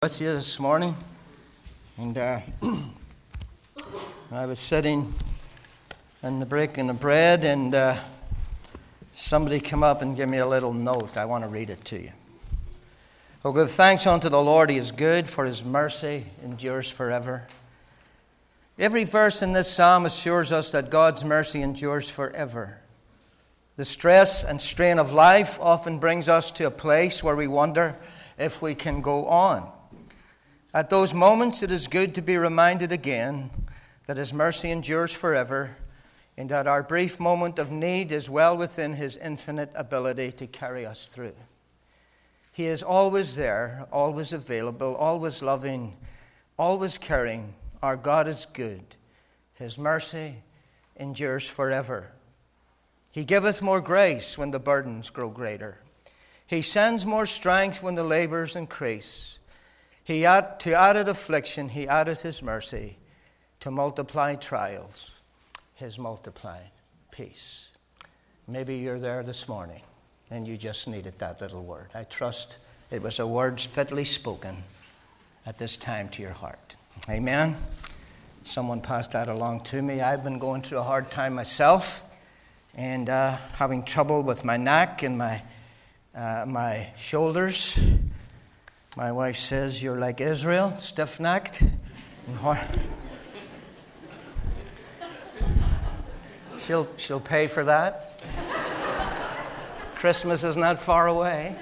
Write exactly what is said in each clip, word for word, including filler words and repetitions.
With you this morning, and uh, I was sitting in the breaking of bread, and uh, somebody came up and gave me a little note. I want to read it to you. Oh, give thanks unto the Lord; He is good, for His mercy endures forever. Every verse in this psalm assures us that God's mercy endures forever. The stress and strain of life often brings us to a place where we wonder if we can go on. At those moments, it is good to be reminded again that His mercy endures forever, and that our brief moment of need is well within His infinite ability to carry us through. He is always there, always available, always loving, always caring. Our God is good. His mercy endures forever. He giveth more grace when the burdens grow greater. He sends more strength when the labors increase. He add, to added affliction, He added His mercy. To multiply trials, His multiplied peace. Maybe you're there this morning and you just needed that little word. I trust it was a word fitly spoken at this time to your heart. Amen. Someone passed that along to me. I've been going through a hard time myself and uh, having trouble with my neck and my uh, my shoulders. My wife says, "You're like Israel, stiff-necked." She'll, she'll pay for that. Christmas is not far away.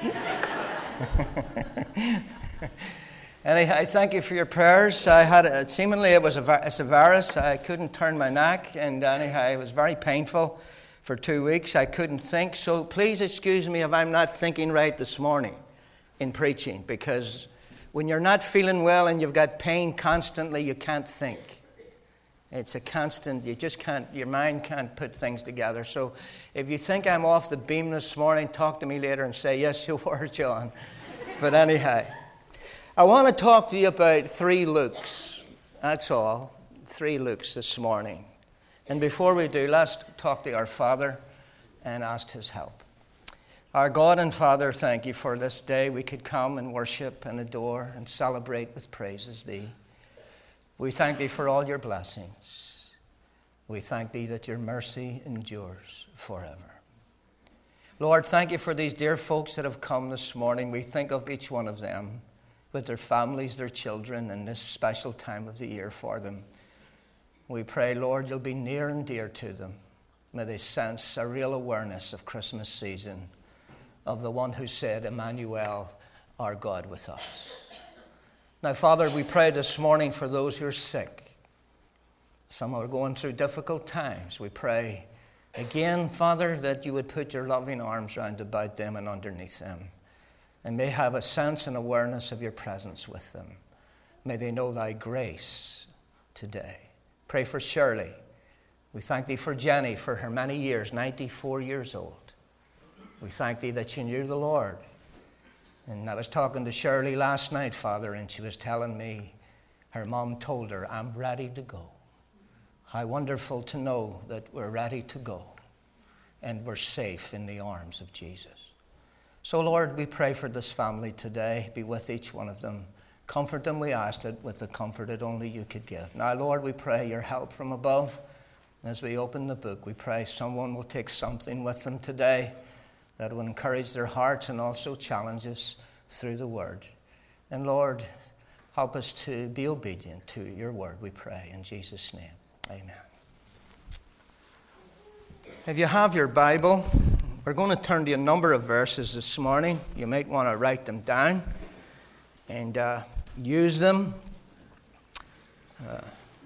Anyhow, thank you for your prayers. I had a, seemingly it was a, it's a virus. I couldn't turn my neck, and anyhow, it was very painful for two weeks. I couldn't think. So please excuse me if I'm not thinking right this morning in preaching, because when you're not feeling well and you've got pain constantly, you can't think. It's a constant, you just can't, your mind can't put things together. So if you think I'm off the beam this morning, talk to me later and say, "Yes, you were, John." But anyhow, I want to talk to you about three Lukes. That's all. Three Lukes this morning. And before we do, let's talk to our Father and ask His help. Our God and Father, thank You for this day we could come and worship and adore and celebrate with praises Thee. We thank Thee for all Your blessings. We thank Thee that Your mercy endures forever. Lord, thank You for these dear folks that have come this morning. We think of each one of them with their families, their children, and this special time of the year for them. We pray, Lord, You'll be near and dear to them. May they sense a real awareness of Christmas season, of the one who said, "Emmanuel, our God with us." Now, Father, we pray this morning for those who are sick. Some are going through difficult times. We pray again, Father, that You would put Your loving arms round about them and underneath them, and may have a sense and awareness of Your presence with them. May they know Thy grace today. Pray for Shirley. We thank Thee for Jenny, for her many years, ninety-four years old. We thank Thee that she knew the Lord. And I was talking to Shirley last night, Father, and she was telling me her mom told her, "I'm ready to go." How wonderful to know that we're ready to go and we're safe in the arms of Jesus. So, Lord, we pray for this family today. Be with each one of them. Comfort them, we ask it, with the comfort that only You could give. Now, Lord, we pray Your help from above. As we open the book, we pray someone will take something with them today that will encourage their hearts and also challenge us through the Word. And Lord, help us to be obedient to Your Word, we pray, in Jesus' name. Amen. If you have your Bible, we're going to turn to a number of verses this morning. You might want to write them down and uh, use them. Uh,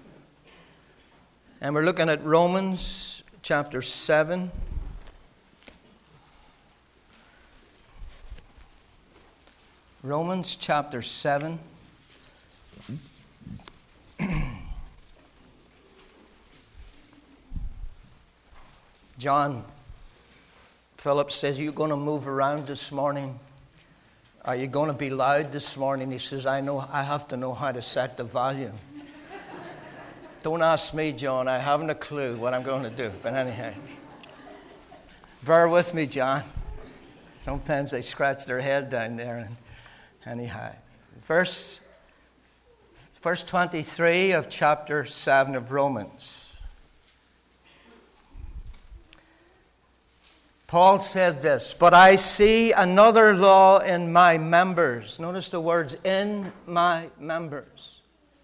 and we're looking at Romans chapter seven. Romans chapter seven. John Phillips says, "Are you going to move around this morning? Are you going to be loud this morning?" He says, I know I have to know how to set the volume. Don't ask me, John. I haven't a clue what I'm going to do. But anyhow, bear with me, John. Sometimes they scratch their head down there. And anyhow, verse verse twenty-three of chapter seven of Romans. Paul said this, "But I see another law in my members." Notice the words, "in my members.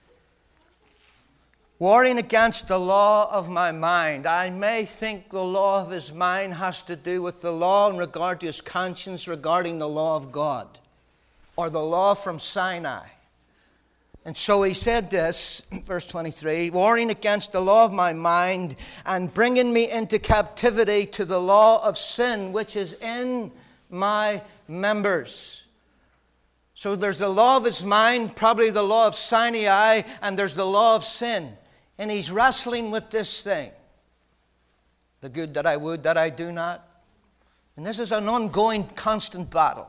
Warring against the law of my mind." I may think the law of his mind has to do with the law in regard to his conscience regarding the law of God, or the law from Sinai. And so he said this, verse twenty-three, "Warring against the law of my mind, and bringing me into captivity to the law of sin, which is in my members." So there's the law of his mind, probably the law of Sinai, and there's the law of sin. And he's wrestling with this thing. The good that I would, that I do not. And this is an ongoing, constant battle.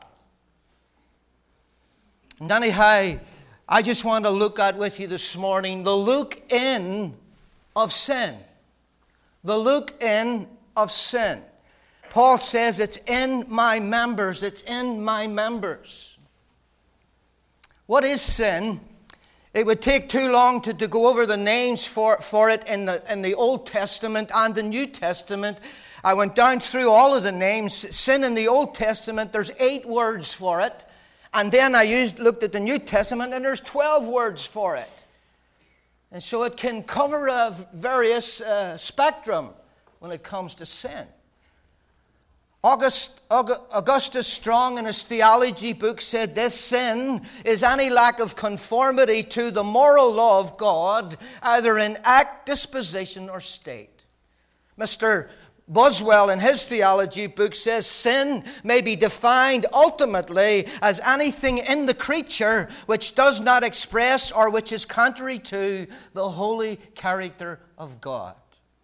And anyhow, I just want to look at with you this morning the look in of sin. The look in of sin. Paul says it's in my members. It's in my members. What is sin? It would take too long to, to go over the names for, for it in the, in the Old Testament and the New Testament. I went down through all of the names. Sin in the Old Testament, there's eight words for it. And then I used looked at the New Testament, and there's twelve words for it. And so it can cover a various uh, spectrum when it comes to sin. August, Augustus Strong in his theology book said this: sin is any lack of conformity to the moral law of God, either in act, disposition, or state. Mister Boswell in his theology book says sin may be defined ultimately as anything in the creature which does not express or which is contrary to the holy character of God.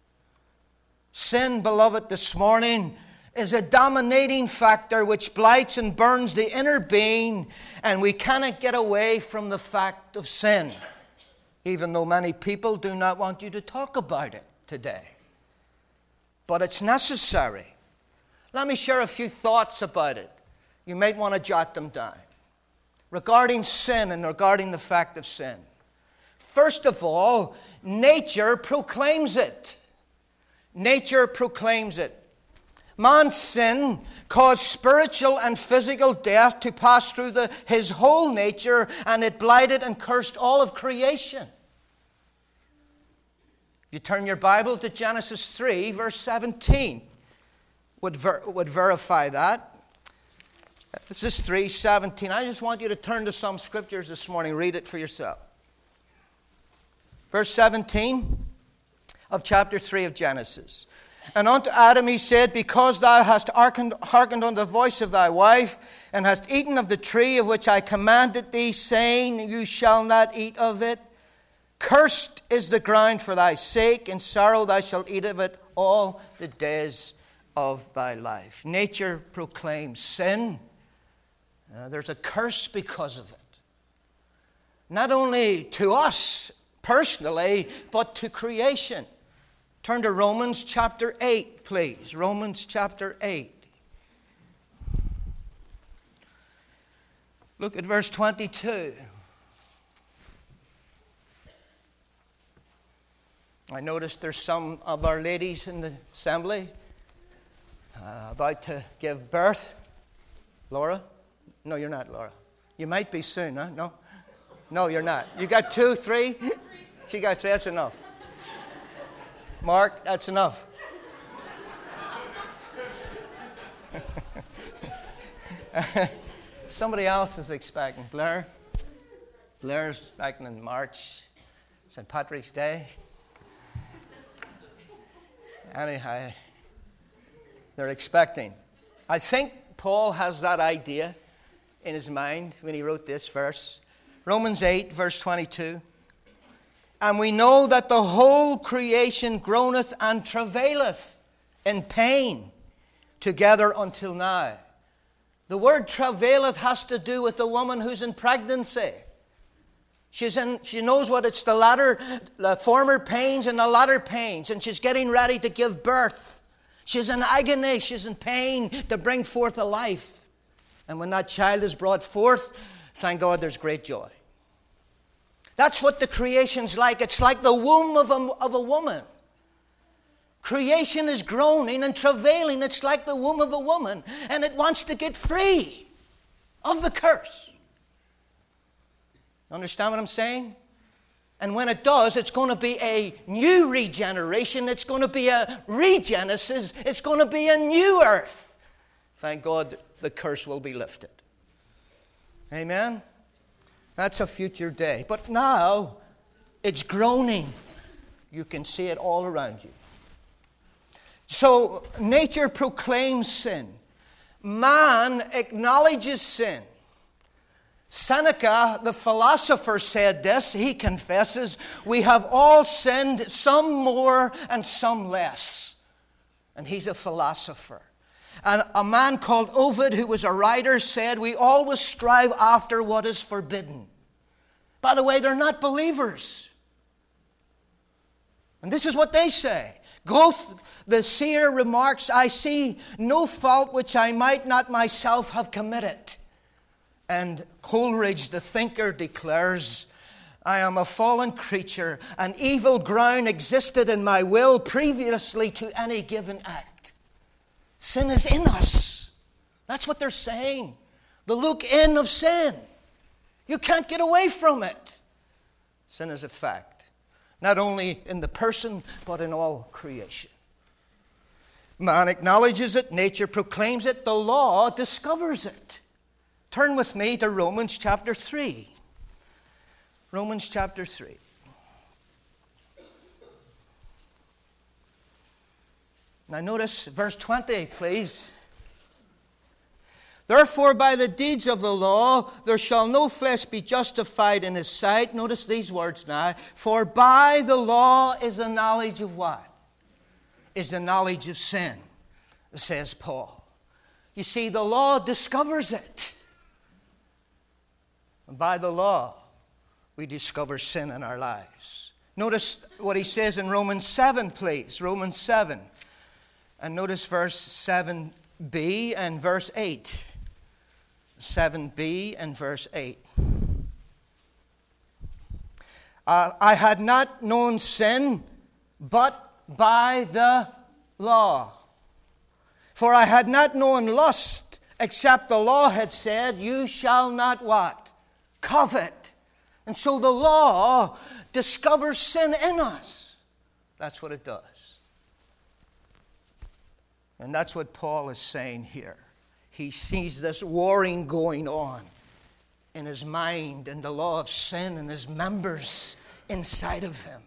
Sin, beloved, this morning is a dominating factor which blights and burns the inner being, and we cannot get away from the fact of sin, even though many people do not want you to talk about it today. But it's necessary. Let me share a few thoughts about it. You might want to jot them down. Regarding sin and regarding the fact of sin. First of all, nature proclaims it. Nature proclaims it. Man's sin caused spiritual and physical death to pass through the, his whole nature, and it blighted and cursed all of creation. If you turn your Bible to Genesis three, verse seventeen, would, ver, would verify that. This is three seventeen. I just want you to turn to some scriptures this morning. Read it for yourself. Verse seventeen of chapter three of Genesis. "And unto Adam he said, Because thou hast hearkened, hearkened unto the voice of thy wife, and hast eaten of the tree of which I commanded thee, saying, You shall not eat of it. Cursed is the ground for thy sake, in sorrow thou shalt eat of it all the days of thy life." Nature proclaims sin. Uh, there's a curse because of it. Not only to us personally, but to creation. Turn to Romans chapter eight, please. Romans chapter eight. Look at verse twenty-two. I noticed there's some of our ladies in the assembly uh, about to give birth. Laura? No, you're not, Laura. You might be soon, huh? No? No, you're not. You got two, three? She got three. That's enough. Mark, that's enough. Somebody else is expecting. Blair? Blair's expecting in March. Saint Patrick's Day. Anyhow, they're expecting. I think Paul has that idea in his mind when he wrote this verse. Romans eight, verse twenty-two. "And we know that the whole creation groaneth and travaileth in pain together until now." The word travaileth has to do with the woman who's in pregnancy. She's in, she knows what it's the latter, the former pains and the latter pains, and she's getting ready to give birth. She's in agony, she's in pain to bring forth a life. And when that child is brought forth, thank God there's great joy. That's what the creation's like. It's like the womb of a, of a woman. Creation is groaning and travailing. It's like the womb of a woman. And it wants to get free of the curse. Understand what I'm saying? And when it does, it's going to be a new regeneration. It's going to be a regenesis. It's going to be a new earth. Thank God the curse will be lifted. Amen? That's a future day. But now, it's groaning. You can see it all around you. So, nature proclaims sin. Man acknowledges sin. Seneca, the philosopher, said this. He confesses, we have all sinned, some more and some less. And he's a philosopher. And a man called Ovid, who was a writer, said, we always strive after what is forbidden. By the way, they're not believers. And this is what they say. Goethe, the seer, remarks, I see no fault which I might not myself have committed. And Coleridge, the thinker, declares, I am a fallen creature. An evil ground existed in my will previously to any given act. Sin is in us. That's what they're saying. The look in of sin. You can't get away from it. Sin is a fact. Not only in the person, but in all creation. Man acknowledges it. Nature proclaims it. The law discovers it. Turn with me to Romans chapter three. Romans chapter three. Now notice verse twenty, please. Therefore, by the deeds of the law, there shall no flesh be justified in his sight. Notice these words now. For by the law is the knowledge of what? Is the knowledge of sin, says Paul. You see, the law discovers it. And by the law, we discover sin in our lives. Notice what he says in Romans seven, please. Romans seven. And notice verse seven b and verse eight. seven b and verse eight. Uh, I had not known sin, but by the law. For I had not known lust, except the law had said, you shall not what? Covet. And so the law discovers sin in us. That's what it does. And that's what Paul is saying here. He sees this warring going on in his mind and the law of sin and his members inside of him.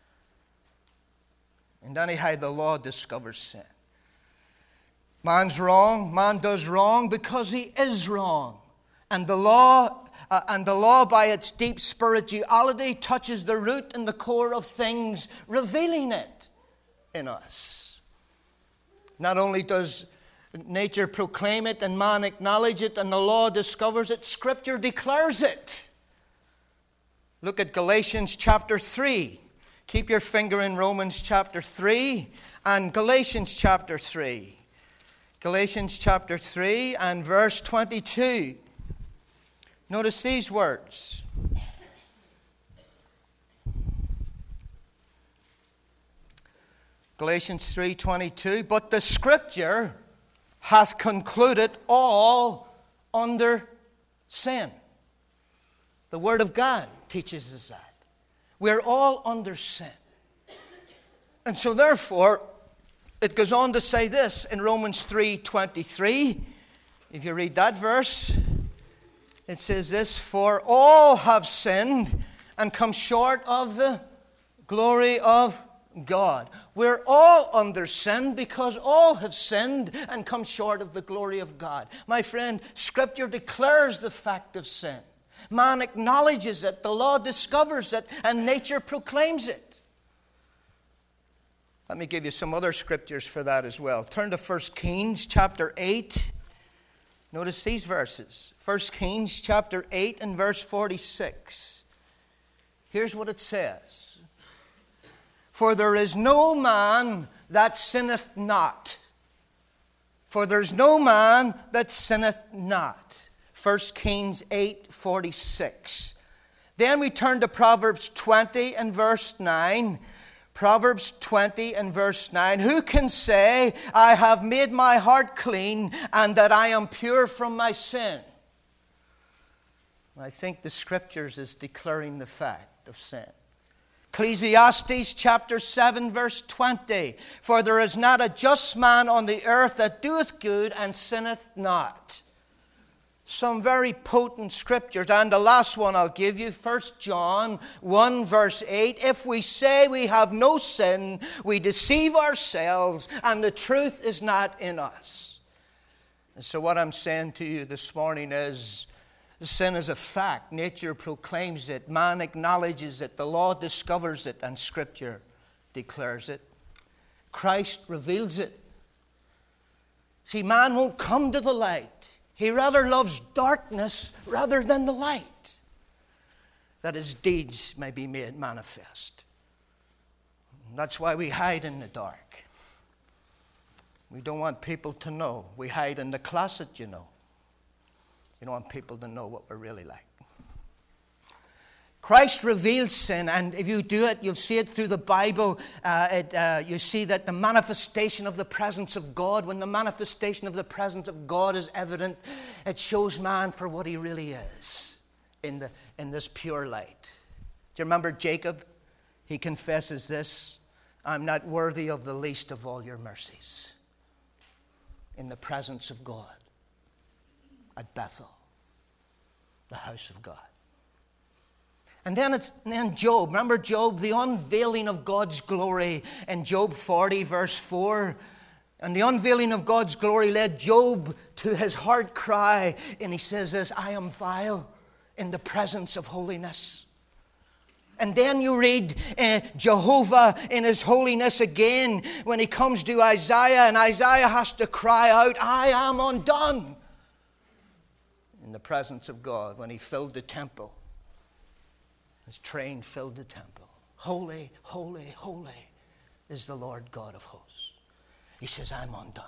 And anyhow, the law discovers sin. Man's wrong. Man does wrong because he is wrong. And the law, uh, and the law by its deep spirituality touches the root and the core of things, revealing it in us. Not only does nature proclaim it and man acknowledge it and the law discovers it, Scripture declares it. Look at Galatians chapter three. Keep your finger in Romans chapter three and Galatians chapter three. Galatians chapter three and verse twenty-two. Notice these words. Galatians three twenty-two. But the Scripture hath concluded all under sin. The Word of God teaches us that. We're all under sin. And so therefore, it goes on to say this in Romans three twenty-three. If you read that verse, it says this, for all have sinned and come short of the glory of God. We're all under sin because all have sinned and come short of the glory of God. My friend, Scripture declares the fact of sin. Man acknowledges it, the law discovers it, and nature proclaims it. Let me give you some other scriptures for that as well. Turn to First Kings chapter eight. Notice these verses. First Kings chapter eight and verse forty-six. Here's what it says. For there is no man that sinneth not. For there's no man that sinneth not. First Kings eight forty-six. Then we turn to Proverbs twenty and verse nine. Proverbs twenty and verse nine. Who can say, I have made my heart clean, and that I am pure from my sin? I think the Scriptures is declaring the fact of sin. Ecclesiastes chapter seven verse twenty. For there is not a just man on the earth that doeth good and sinneth not. Some very potent Scriptures. And the last one I'll give you, First John one verse eight. If we say we have no sin, we deceive ourselves, and the truth is not in us. And so what I'm saying to you this morning is, sin is a fact. Nature proclaims it. Man acknowledges it. The law discovers it, and Scripture declares it. Christ reveals it. See, man won't come to the light. He rather loves darkness rather than the light, that his deeds may be made manifest. That's why we hide in the dark. We don't want people to know. We hide in the closet, you know. You don't want people to know what we're really like. Christ reveals sin, and if you do it, you'll see it through the Bible. Uh, it, uh, you see that the manifestation of the presence of God, when the manifestation of the presence of God is evident, it shows man for what he really is in, the, in this pure light. Do you remember Jacob? He confesses this, I'm not worthy of the least of all your mercies. In the presence of God at Bethel, the house of God. And then it's and then Job. Remember Job, the unveiling of God's glory in Job forty verse four. And the unveiling of God's glory led Job to his heart cry. And he says this, I am vile in the presence of holiness. And then you read uh, Jehovah in his holiness again when he comes to Isaiah. And Isaiah has to cry out, I am undone. In the presence of God when he filled the temple. His train filled the temple. Holy, holy, holy is the Lord God of hosts. He says, I'm undone.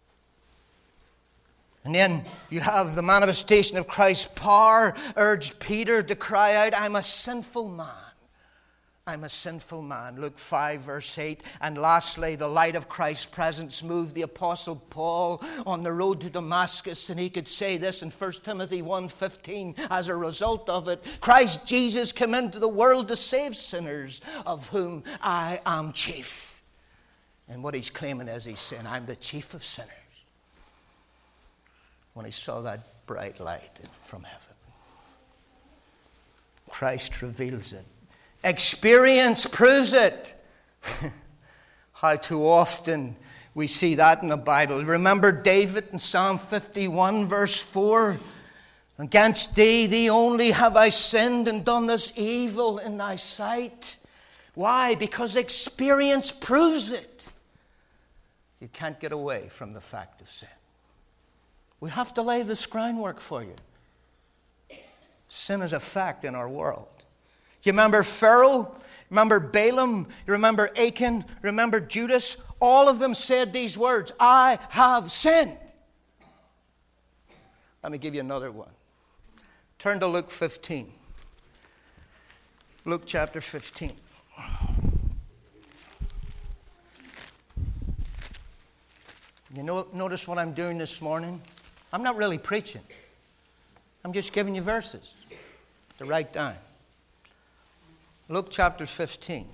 And then you have the manifestation of Christ's power urged Peter to cry out, I'm a sinful man. I'm a sinful man. Luke five verse eight. And lastly, the light of Christ's presence moved the Apostle Paul on the road to Damascus. And he could say this in First Timothy one fifteen. As a result of it, Christ Jesus came into the world to save sinners, of whom I am chief. And what he's claiming is he's saying, I'm the chief of sinners. When he saw that bright light from heaven. Christ reveals it. Experience proves it. How too often we see that in the Bible. Remember David in Psalm fifty-one verse four. Against thee, thee only have I sinned and done this evil in thy sight. Why? Because experience proves it. You can't get away from the fact of sin. We have to lay this groundwork for you. Sin is a fact in our world. You remember Pharaoh? Remember Balaam? You remember Achan? Remember Judas? All of them said these words, I have sinned. Let me give you another one. Turn to Luke fifteen. Luke chapter fifteen. You know, notice what I'm doing this morning? I'm not really preaching. I'm just giving you verses to write down. Luke chapter fifteen.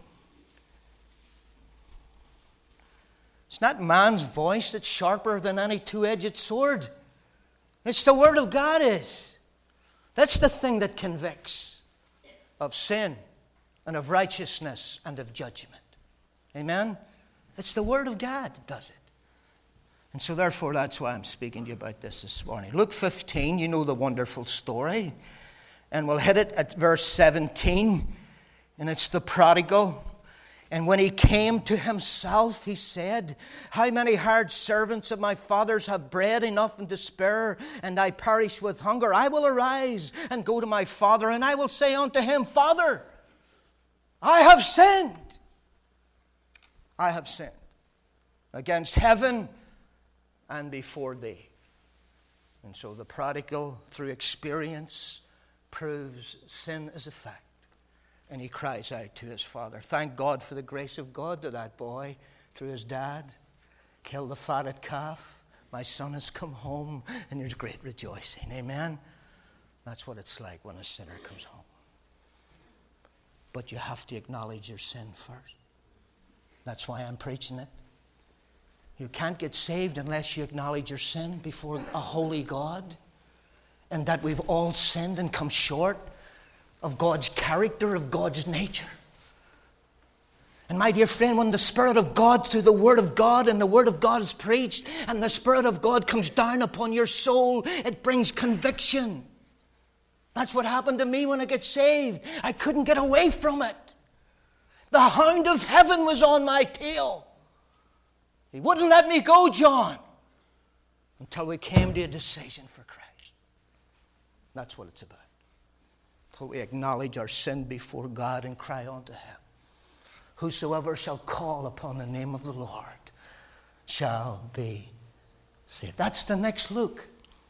It's not man's voice that's sharper than any two-edged sword. It's the Word of God is. That's the thing that convicts of sin and of righteousness and of judgment. Amen? It's the Word of God that does it. And so therefore that's why I'm speaking to you about this this morning. Luke fifteen, you know the wonderful story. And we'll hit it at verse seventeen. And it's the prodigal. And when he came to himself, he said, how many hired servants of my father's have bread enough and to spare, and I perish with hunger? I will arise and go to my father, and I will say unto him, Father, I have sinned. I have sinned against heaven and before thee. And so the prodigal, through experience, proves sin is a fact. And he cries out to his father. Thank God for the grace of God to that boy through his dad. Kill the fatted calf. My son has come home, and there's great rejoicing. Amen? That's what it's like when a sinner comes home. But you have to acknowledge your sin first. That's why I'm preaching it. You can't get saved unless you acknowledge your sin before a holy God, and that we've all sinned and come short of God's character, of God's nature. And my dear friend, when the Spirit of God, through the Word of God, and the Word of God is preached, and the Spirit of God comes down upon your soul, it brings conviction. That's what happened to me when I got saved. I couldn't get away from it. The hound of heaven was on my tail. He wouldn't let me go, John, until we came to a decision for Christ. That's what it's about. Until we acknowledge our sin before God and cry unto Him. Whosoever shall call upon the name of the Lord shall be saved. That's the next look.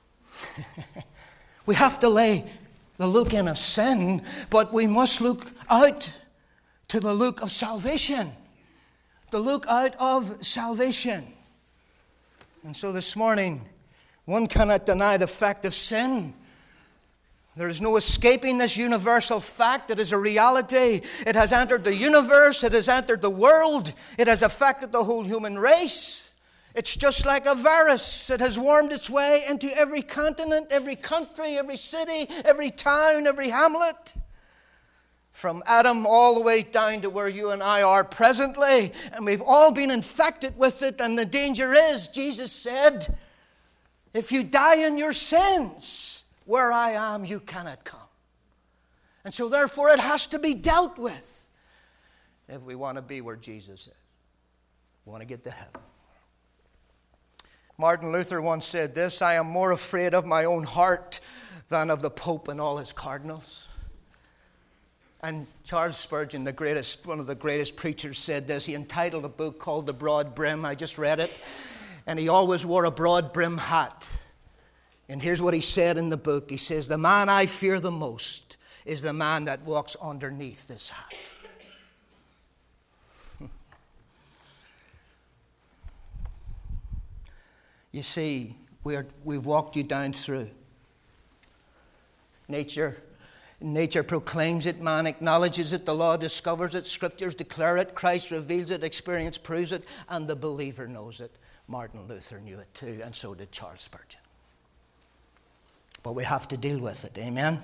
We have to lay the look in of sin, but we must look out to the look of salvation. The look out of salvation. And so this morning, one cannot deny the fact of sin. There is no escaping this universal fact. It is a reality. It has entered the universe. It has entered the world. It has affected the whole human race. It's just like a virus. It has wormed its way into every continent, every country, every city, every town, every hamlet. From Adam all the way down to where you and I are presently. And we've all been infected with it. And the danger is, Jesus said, if you die in your sins, where I am, you cannot come. And so therefore it has to be dealt with if we want to be where Jesus is. We want to get to heaven. Martin Luther once said this, I am more afraid of my own heart than of the Pope and all his cardinals. And Charles Spurgeon, the greatest, one of the greatest preachers, said this. He entitled a book called The Broad Brim. I just read it. And he always wore a broad brim hat. And here's what he said in the book. He says, the man I fear the most is the man that walks underneath this hat. You see, we're, we've walked you down through. Nature, nature proclaims it, man acknowledges it, the law discovers it, scriptures declare it, Christ reveals it, experience proves it, and the believer knows it. Martin Luther knew it too, and so did Charles Spurgeon. But we have to deal with it. Amen?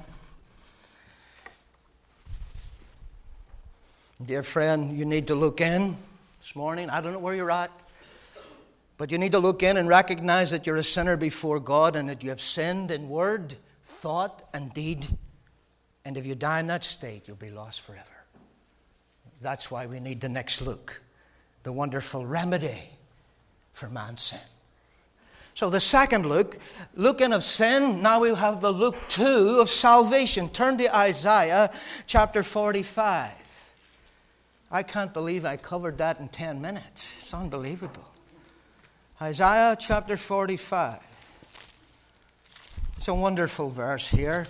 Dear friend, you need to look in this morning. I don't know where you're at. But you need to look in and recognize that you're a sinner before God and that you have sinned in word, thought, and deed. And if you die in that state, you'll be lost forever. That's why we need the next look. The wonderful remedy for man's sin. So the second look, looking of sin, now we have the look too of salvation. Turn to Isaiah chapter forty-five. I can't believe I covered that in ten minutes. It's unbelievable. Isaiah chapter forty-five. It's a wonderful verse here.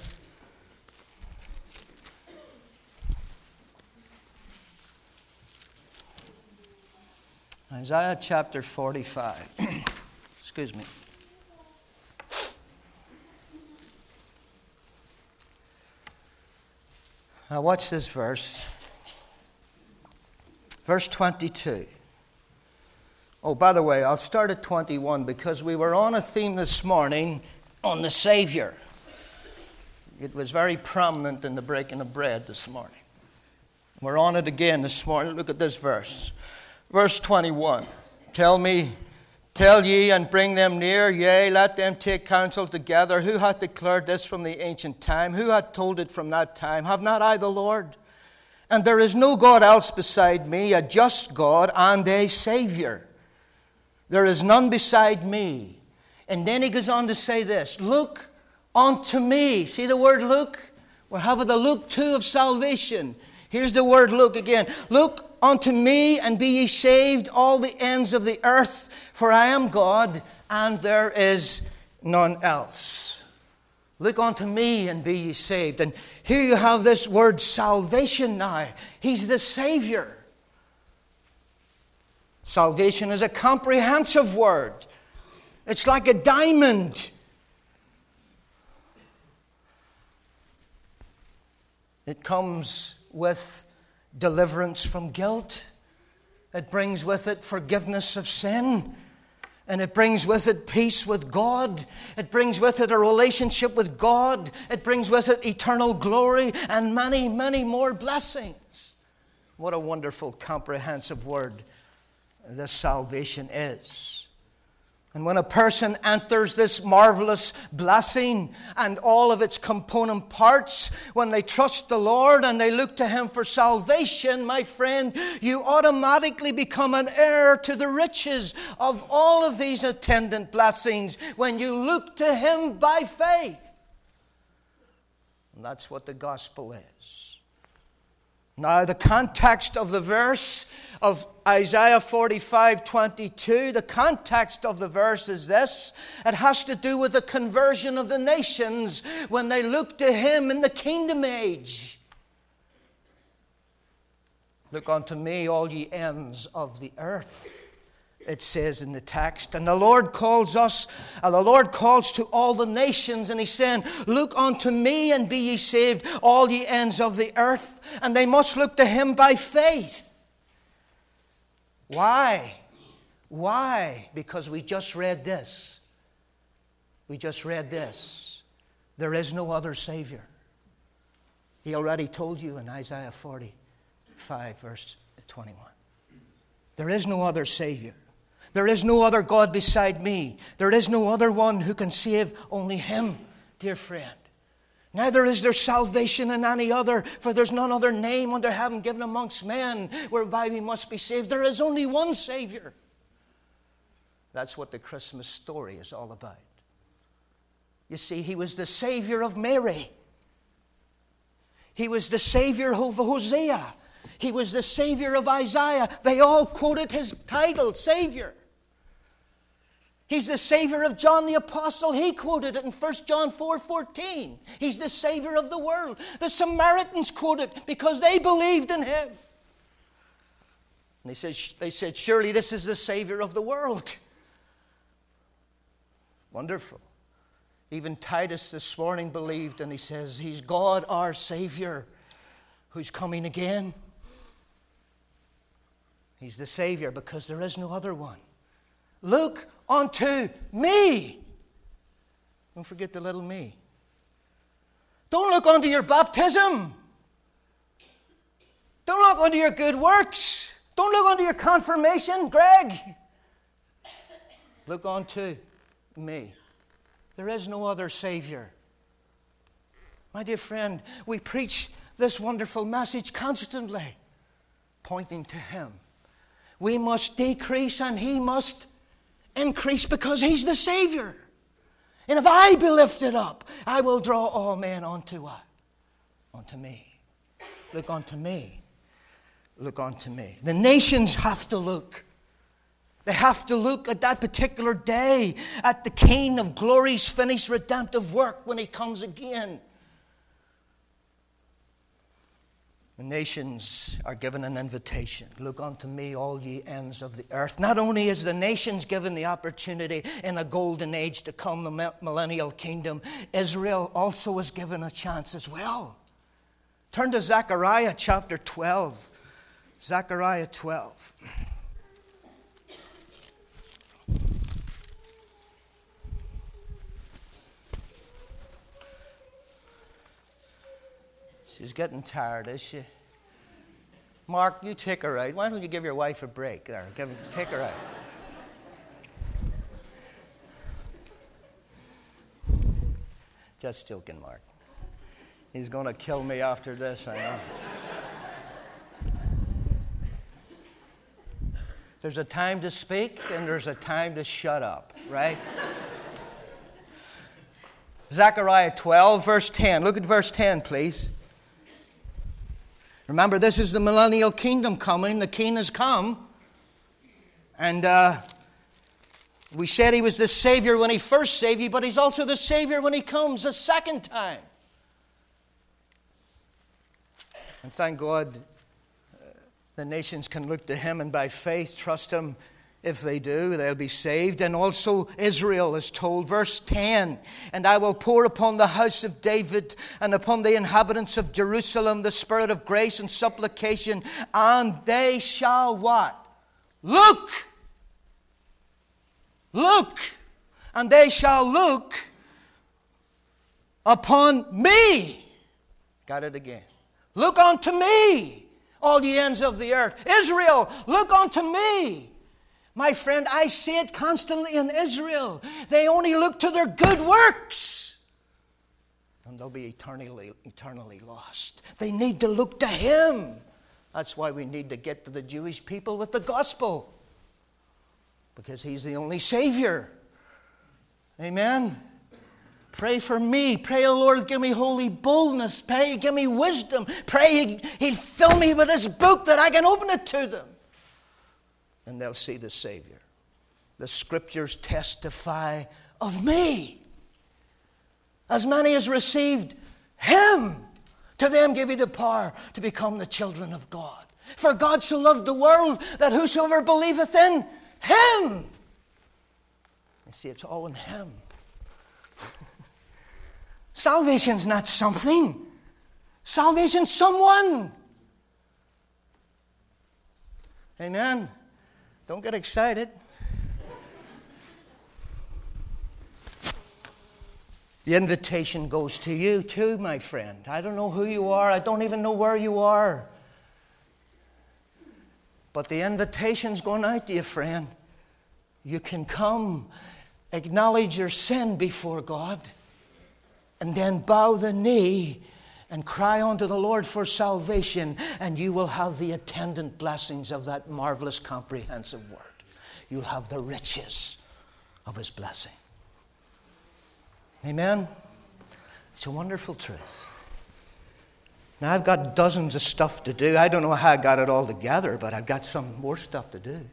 Isaiah chapter forty-five. Excuse me. Now watch this verse. Verse twenty-two. Oh, by the way, I'll start at twenty-one because we were on a theme this morning on the Savior. It was very prominent in the breaking of bread this morning. We're on it again this morning. Look at this verse. Verse twenty-one. Tell me, tell ye and bring them near, yea, let them take counsel together. Who hath declared this from the ancient time? Who hath told it from that time? Have not I the Lord? And there is no God else beside me, a just God and a Savior. There is none beside me. And then he goes on to say this, look unto me. See the word look? We're having the look too of salvation. Here's the word look again. Look unto me and be ye saved, all the ends of the earth, for I am God and there is none else. Look unto me and be ye saved. And here you have this word salvation now. He's the Savior. Salvation is a comprehensive word. It's like a diamond. It comes with deliverance from guilt. It brings with it forgiveness of sin. And it brings with it peace with God. It brings with it a relationship with God. It brings with it eternal glory and many, many more blessings. What a wonderful, comprehensive word this salvation is. And when a person enters this marvelous blessing and all of its component parts, when they trust the Lord and they look to Him for salvation, my friend, you automatically become an heir to the riches of all of these attendant blessings when you look to Him by faith. And that's what the gospel is. Now, the context of the verse of Isaiah forty-five twenty-two, the context of the verse is this. It has to do with the conversion of the nations when they look to Him in the kingdom age. Look unto me, all ye ends of the earth, it says in the text. And the Lord calls us, and the Lord calls to all the nations, and He's saying, look unto me and be ye saved, all ye ends of the earth. And they must look to Him by faith. Why? Why? Because we just read this. We just read this. There is no other Savior. He already told you in Isaiah forty-five, verse twenty-one. There is no other Savior. There is no other God beside me. There is no other one who can save, only Him, dear friend. Neither is there salvation in any other, for there's none other name under heaven given amongst men whereby we must be saved. There is only one Savior. That's what the Christmas story is all about. You see, He was the Savior of Mary. He was the Savior of Hosea. He was the Savior of Isaiah. They all quoted His title, Savior. He's the Savior of John the Apostle. He quoted it in First John four fourteen. He's the Savior of the world. The Samaritans quoted it because they believed in Him. And they said, they said, surely this is the Savior of the world. Wonderful. Even Titus this morning believed, and he says, He's God our Savior who's coming again. He's the Savior because there is no other one. Look unto me. Don't forget the little me. Don't look unto your baptism. Don't look unto your good works. Don't look unto your confirmation, Greg. Look unto me. There is no other Savior. My dear friend, we preach this wonderful message constantly, pointing to Him. We must decrease and He must increase because He's the Savior. And if I be lifted up, I will draw all men unto what? Unto me. Look unto me. Look unto me. The nations have to look. They have to look at that particular day, at the King of Glory's finished redemptive work when He comes again. The nations are given an invitation. Look unto me, all ye ends of the earth. Not only is the nations given the opportunity in a golden age to come, the millennial kingdom, Israel also is given a chance as well. Turn to Zechariah chapter twelve. Zechariah twelve. She's getting tired, is she? Mark, you take her out. Why don't you give your wife a break there? Give, take her out. Just joking, Mark. He's going to kill me after this, I know. There's a time to speak and there's a time to shut up, right? Zechariah twelve, verse ten. Look at verse ten, please. Remember, this is the millennial kingdom coming. The King has come. And uh, We said he was the Savior when he first saved you, but he's also the Savior when he comes a second time. And thank God uh, the nations can look to him and by faith trust him. If they do, they'll be saved. And also Israel is told, verse ten, and I will pour upon the house of David and upon the inhabitants of Jerusalem the spirit of grace and supplication, and they shall what? Look! Look! And they shall look upon me. Got it again. Look unto me, all ye ends of the earth. Israel, look unto me. My friend, I see it constantly in Israel. They only look to their good works, and they'll be eternally, eternally lost. They need to look to him. That's why we need to get to the Jewish people with the gospel, because he's the only Savior. Amen. Pray for me. Pray, oh Lord, give me holy boldness. Pray, give me wisdom. Pray, he'll fill me with his book that I can open it to them. And they'll see the Savior. The Scriptures testify of me. As many as received him, to them give he the power to become the children of God. For God so loved the world that whosoever believeth in him. You see, it's all in him. Salvation's not something. Salvation's someone. Amen. Don't get excited. The invitation goes to you too, my friend. I don't know who you are. I don't even know where you are. But the invitation's going out to you, friend. You can come, acknowledge your sin before God, and then bow the knee and cry unto the Lord for salvation, and you will have the attendant blessings of that marvelous, comprehensive word. You'll have the riches of his blessing. Amen? It's a wonderful truth. Now, I've got dozens of stuff to do. I don't know how I got it all together, but I've got some more stuff to do.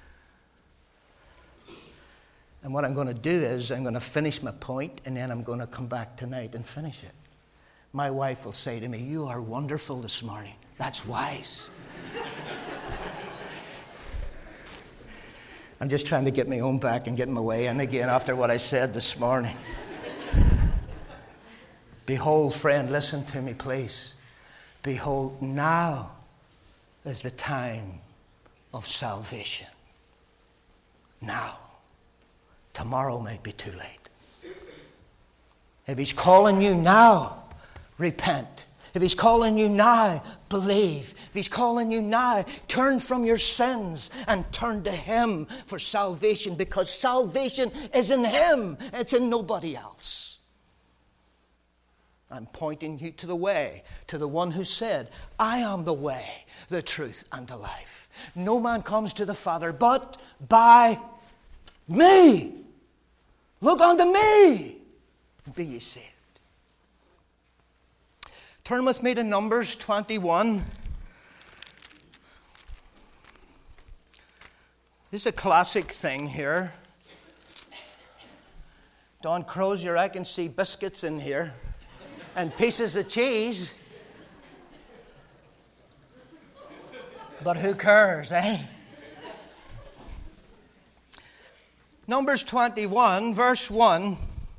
And what I'm going to do is I'm going to finish my point, and then I'm going to come back tonight and finish it. My wife will say to me, you are wonderful this morning. That's wise. I'm just trying to get my own back and get my way in again after what I said this morning. Behold, friend, listen to me, please. Behold, now is the time of salvation. Now. Tomorrow might be too late. If he's calling you now, repent. If he's calling you now, believe. If he's calling you now, turn from your sins and turn to him for salvation, because salvation is in him. It's in nobody else. I'm pointing you to the way, to the one who said, I am the way, the truth, and the life. No man comes to the Father but by me. Look unto me and be ye saved. Turn with me to Numbers twenty-one. This is a classic thing here. Don Crozier, I can see biscuits in here and pieces of cheese. But who cares, eh? Numbers twenty-one, verse one,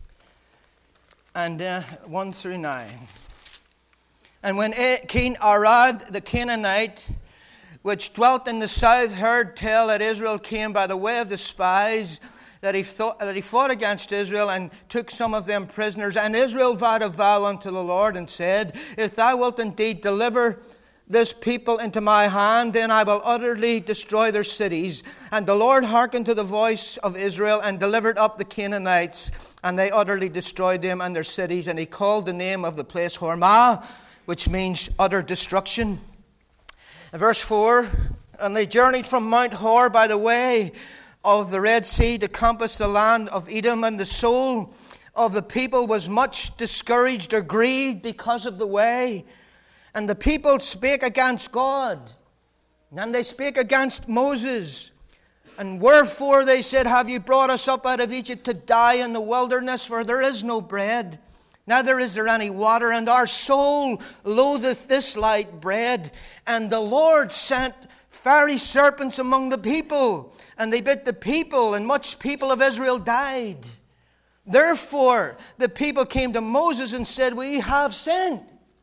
and uh, one through nine. And when King Arad the Canaanite, which dwelt in the south, heard tell that Israel came by the way of the spies, that he, thought, that he fought against Israel and took some of them prisoners. And Israel vowed a vow unto the Lord and said, if thou wilt indeed deliver this people into my hand, then I will utterly destroy their cities. And the Lord hearkened to the voice of Israel and delivered up the Canaanites, and they utterly destroyed them and their cities. And he called the name of the place Hormah, which means utter destruction. Verse four, and they journeyed from Mount Hor by the way of the Red Sea to compass the land of Edom, and the soul of the people was much discouraged or grieved because of the way. And the people spake against God, and they spake against Moses, And wherefore, they said, have you brought us up out of Egypt to die in the wilderness? For there is no bread, neither is there any water, and our soul loatheth this light bread. And the Lord sent fiery serpents among the people, and they bit the people, and much people of Israel died. Therefore, the people came to Moses and said, we have sinned.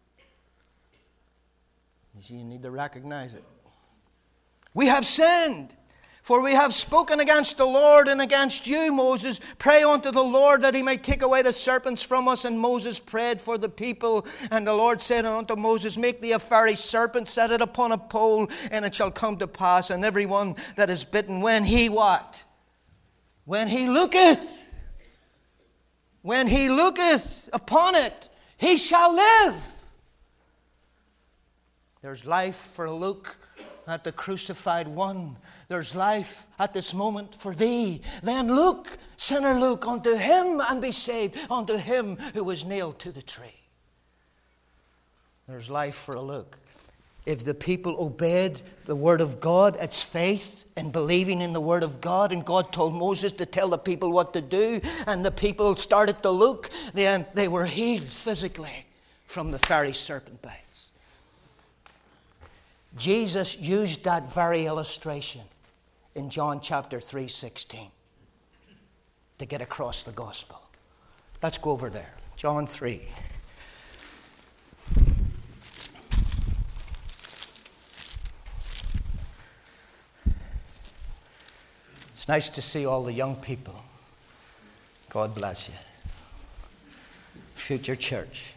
You see, you need to recognize it. We have sinned, for we have spoken against the Lord and against you, Moses. Pray unto the Lord that he may take away the serpents from us. And Moses prayed for the people. And the Lord said unto Moses, make thee a fiery serpent, set it upon a pole, and it shall come to pass, and every one that is bitten, when he what? When he looketh. When he looketh upon it, he shall live. There's life for a look at the crucified one. There's life at this moment for thee. Then look, sinner, look unto him and be saved, unto him who was nailed to the tree. There's life for a look. If the people obeyed the word of God, it's faith in believing in the word of God. And God told Moses to tell the people what to do. And the people started to look. Then they were healed physically from the fiery serpent bites. Jesus used that very illustration in John chapter three sixteen to get across the gospel. Let's go over there. John three. It's nice to see all the young people. God bless you. Future church.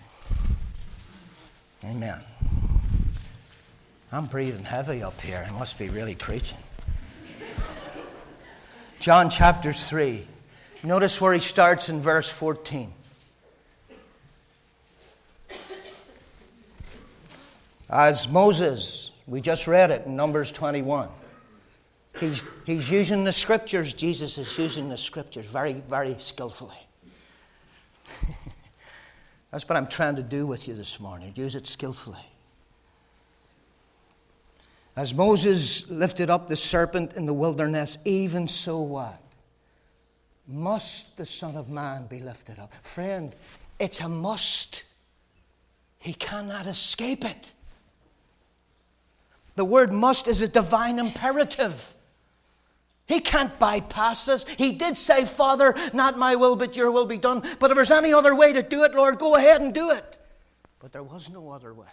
Amen. I'm breathing heavy up here. I must be really preaching. John chapter three. Notice where he starts in verse fourteen. As Moses, we just read it in Numbers twenty-one. He's, he's using the scriptures. Jesus is using the scriptures very, very skillfully. That's what I'm trying to do with you this morning. Use it skillfully. As Moses lifted up the serpent in the wilderness, even so what? Must the Son of Man be lifted up? Friend, it's a must. He cannot escape it. The word must is a divine imperative. He can't bypass us. He did say, Father, not my will, but your will be done. But if there's any other way to do it, Lord, go ahead and do it. But there was no other way.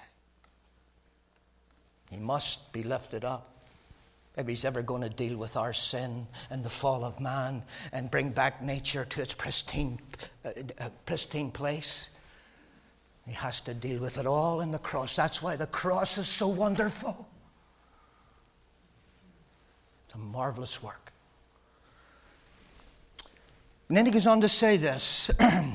He must be lifted up. If he's ever going to deal with our sin and the fall of man and bring back nature to its pristine, uh, uh, pristine place, he has to deal with it all in the cross. That's why the cross is so wonderful. It's a marvelous work. And then he goes on to say this.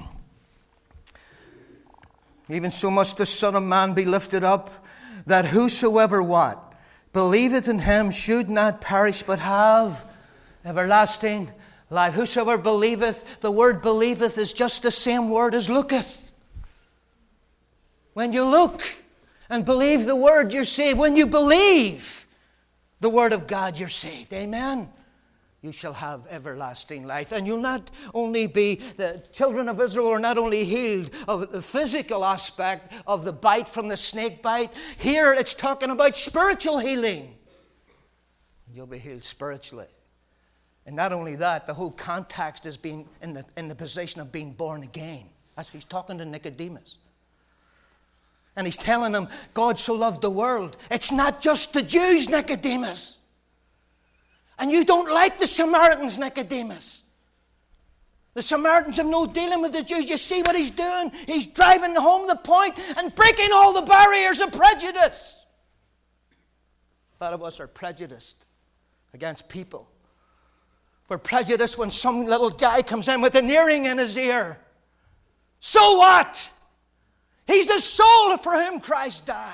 Even so must the Son of Man be lifted up, that whosoever what? Believeth in him should not perish, but have everlasting life. Whosoever believeth, the word believeth is just the same word as looketh. When you look and believe the word, you're saved. When you believe the word of God, you're saved. Amen. You shall have everlasting life. And you'll not only be, the children of Israel are not only healed of the physical aspect of the bite from the snake bite. Here it's talking about spiritual healing. You'll be healed spiritually. And not only that, the whole context is being in the, in the position of being born again. As he's talking to Nicodemus. And he's telling him, God so loved the world. It's not just the Jews, Nicodemus. And you don't like the Samaritans, Nicodemus. The Samaritans have no dealing with the Jews. You see what he's doing? He's driving home the point and breaking all the barriers of prejudice. A lot of us are prejudiced against people. We're prejudiced when some little guy comes in with an earring in his ear. So what? He's the soul for whom Christ died.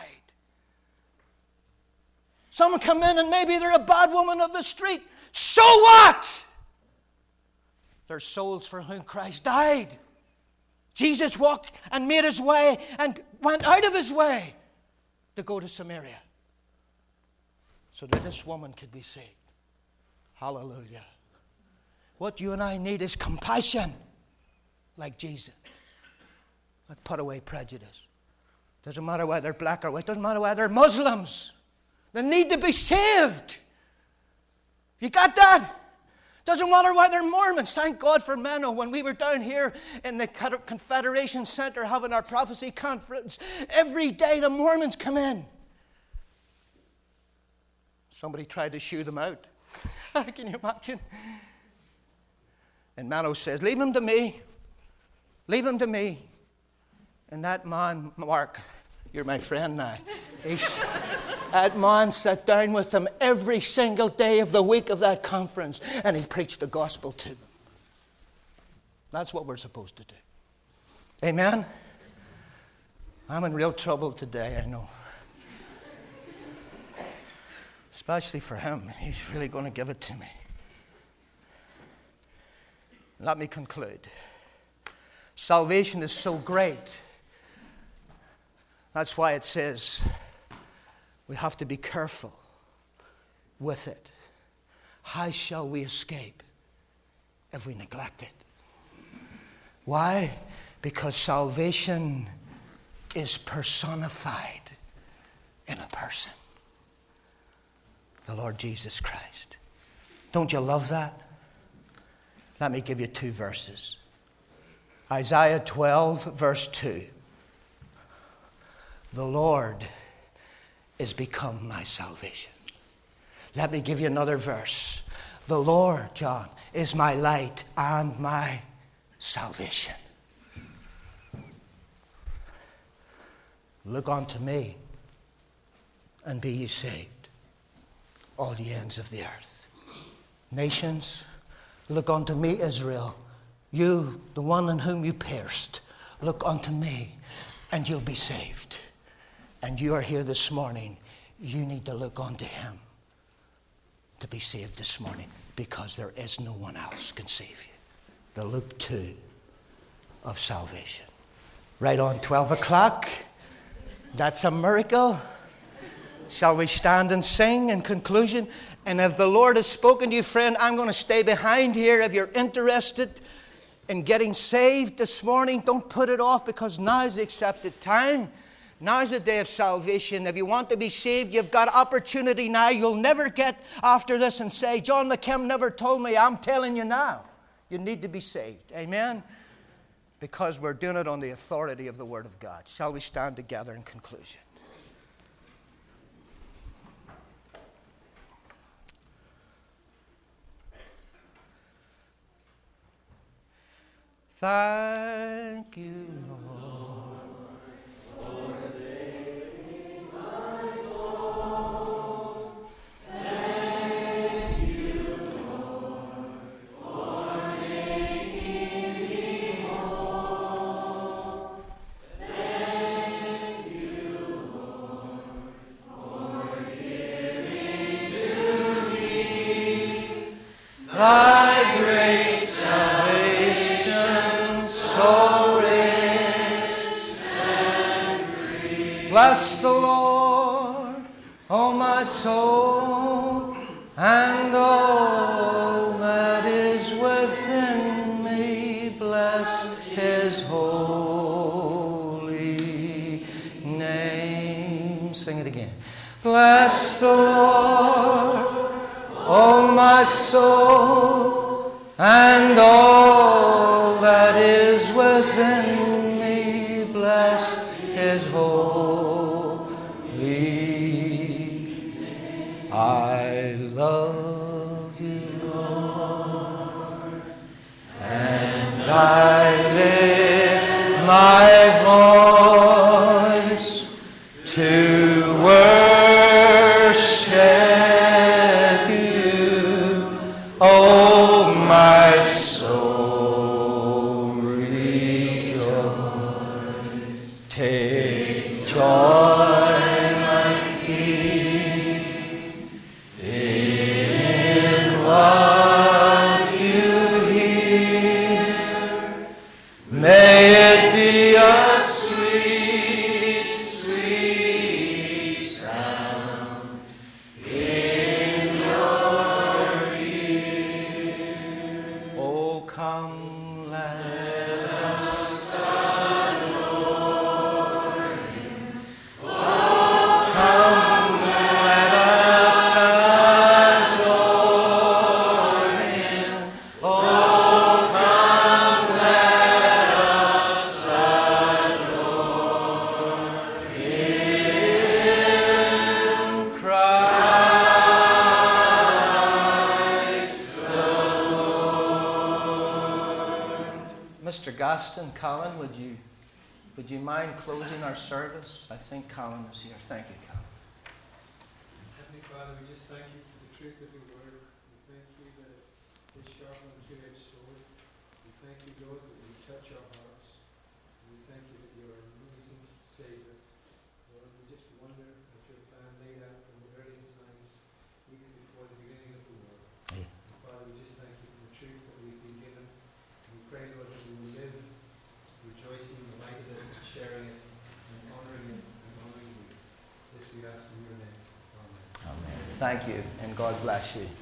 Someone come in and maybe they're a bad woman of the street. So what? They're souls for whom Christ died. Jesus walked and made his way and went out of his way to go to Samaria so that this woman could be saved. Hallelujah. What you and I need is compassion, like Jesus. Let's put away prejudice. Doesn't matter whether they're black or white. Doesn't matter whether they're Muslims. They need to be saved. You got that? Doesn't matter why they're Mormons. Thank God for Menno. When we were down here in the Confederation Center having our prophecy conference, every day the Mormons come in. Somebody tried to shoo them out. Can you imagine? And Menno says, leave him to me. Leave him to me. And that man, Mark, you're my friend now. He's, that man sat down with them every single day of the week of that conference, and he preached the gospel to them. That's what we're supposed to do. Amen? I'm in real trouble today, I know. Especially for him. He's really going to give it to me. Let me conclude. Salvation is so great. That's why it says we have to be careful with it. How shall we escape if we neglect it? Why? Because salvation is personified in a person. The Lord Jesus Christ. Don't you love that? Let me give you two verses. Isaiah twelve, verse two. The Lord is become my salvation. Let me give you another verse. The Lord, John, is my light and my salvation. Look unto me and be ye saved, all ye ends of the earth. Nations, look unto me, Israel. You, the one in whom you pierced, look unto me and you'll be saved. And you are here this morning, you need to look unto him to be saved this morning, because there is no one else can save you. The Luke two of salvation. Right on twelve o'clock. That's a miracle. Shall we stand and sing in conclusion? And if the Lord has spoken to you, friend, I'm going to stay behind here. If you're interested in getting saved this morning, don't put it off, because now is the accepted time. Now is the day of salvation. If you want to be saved, you've got opportunity now. You'll never get after this and say, John McKim never told me. I'm telling you now. You need to be saved. Amen? Because we're doing it on the authority of the Word of God. Shall we stand together in conclusion? Thank you, Lord. Thy great salvation, so rich and free. Bless the Lord, O my soul, and all that is within me. Bless his holy name. Sing it again. Bless the Lord, O my soul, and all that is within me. Bless his holy name. I love you, Lord, and I lift my voice to worship. Oh, my soul, rejoice. Take joy, my King, in what you hear. May it be a Gaston, Colin, would you would you mind closing our service? I think Colin is here. Thank you, Colin. Heavenly Father, we just thank you for the truth of your word. We thank you that it's sharp on a two-edged sword. We thank you, Lord, that you touch our hearts. We thank you that you're an amazing Savior. Lord, we just wonder at your plan laid out from the earliest times, even before the beginning of the world. Yeah. And Father, we just thank you for the truth that we've been given. We pray, Lord, that we will live rejoicing in the light of it, sharing it, and honoring it, and honoring you. This we ask in your name. Amen. Amen. Thank you, and God bless you.